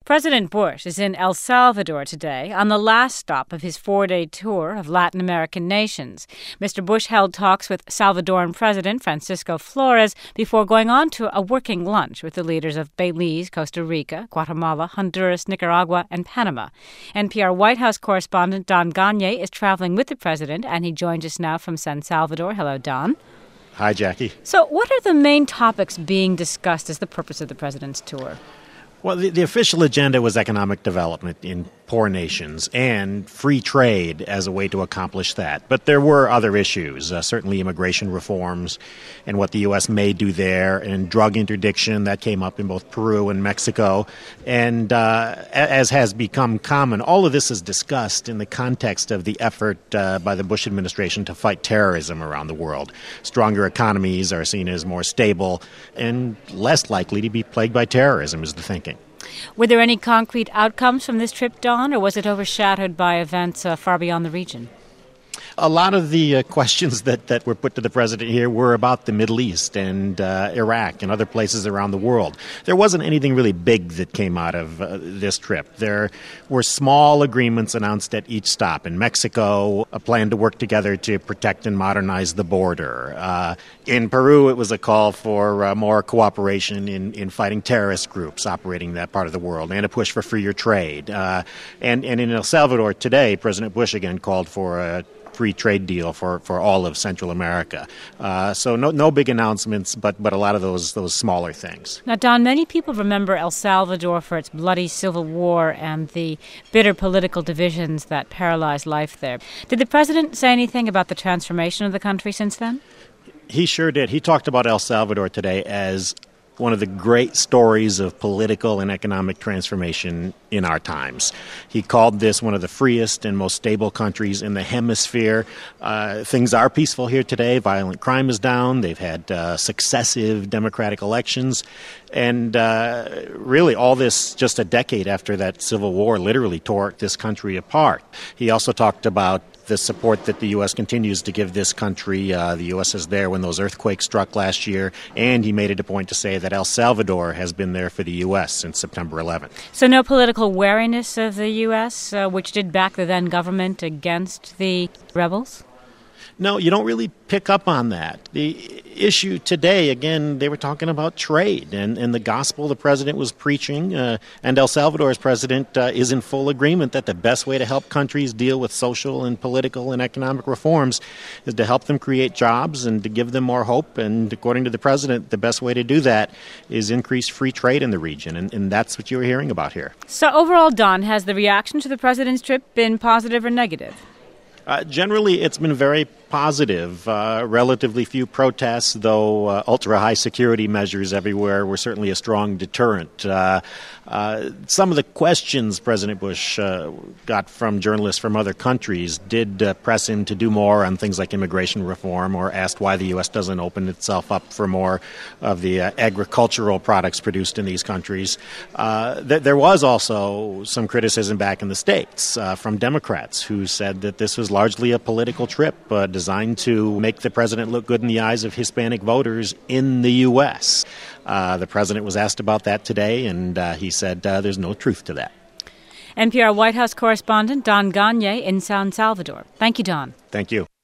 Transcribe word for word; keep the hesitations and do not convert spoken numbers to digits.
President Bush is in El Salvador today on the last stop of his four-day tour of Latin American nations. Mister Bush held talks with Salvadoran President Francisco Flores before going on to a working lunch with the leaders of Belize, Costa Rica, Guatemala, Honduras, Nicaragua, and Panama. N P R White House correspondent Don Gonyea is traveling with the president, and he joins us now from San Salvador. Hello, Don. Hi, Jackie. So what are the main topics being discussed as the purpose of the president's tour? Well, the, the official agenda was economic development in poor nations and free trade as a way to accomplish that. But there were other issues, uh, certainly immigration reforms and what the U S may do there, and drug interdiction that came up in both Peru and Mexico. And uh, as has become common, all of this is discussed in the context of the effort uh, by the Bush administration to fight terrorism around the world. Stronger economies are seen as more stable and less likely to be plagued by terrorism, is the thinking. Were there any concrete outcomes from this trip, Don, or was it overshadowed by events uh, far beyond the region? A lot of the uh, questions that, that were put to the president here were about the Middle East and uh, Iraq and other places around the world. There wasn't anything really big that came out of uh, this trip. There were small agreements announced at each stop. In Mexico, a plan to work together to protect and modernize the border. Uh, in Peru, it was a call for uh, more cooperation in, in fighting terrorist groups operating in that part of the world, and a push for freer trade. Uh, and, and in El Salvador today, President Bush again called for a free trade deal for, for all of Central America. Uh, so no no big announcements, but but a lot of those those smaller things. Now, Don, many people remember El Salvador for its bloody civil war and the bitter political divisions that paralyzed life there. Did the president say anything about the transformation of the country since then? He sure did. He talked about El Salvador today as one of the great stories of political and economic transformation in our times. He called this one of the freest and most stable countries in the hemisphere. Uh, things are peaceful here today. Violent crime is down. They've had uh, successive democratic elections. And uh, really all this just a decade after that civil war literally tore this country apart. He also talked about the support that the U S continues to give this country. Uh, the U S is there when those earthquakes struck last year, and he made it a point to say that El Salvador has been there for the U S since September eleventh. So no political wariness of the U S, uh, which did back the then government against the rebels? No, you don't really pick up on that. The issue today, again, they were talking about trade and, and the gospel the president was preaching. Uh, and El Salvador's president uh, is in full agreement that the best way to help countries deal with social and political and economic reforms is to help them create jobs and to give them more hope. And according to the president, the best way to do that is increase free trade in the region. And, and that's what you're hearing about here. So overall, Don, has the reaction to the president's trip been positive or negative? Uh, generally, it's been very positive. Uh, relatively few protests, though uh, ultra-high security measures everywhere were certainly a strong deterrent. Uh, uh, some of the questions President Bush uh, got from journalists from other countries did uh, press him to do more on things like immigration reform, or asked why the U S doesn't open itself up for more of the uh, agricultural products produced in these countries. Uh, th- there was also some criticism back in the States uh, from Democrats who said that this was largely a political trip uh, designed to make the president look good in the eyes of Hispanic voters in the U S. Uh, the president was asked about that today, and uh, he said uh, there's no truth to that. N P R White House correspondent Don Gonyea in San Salvador. Thank you, Don. Thank you.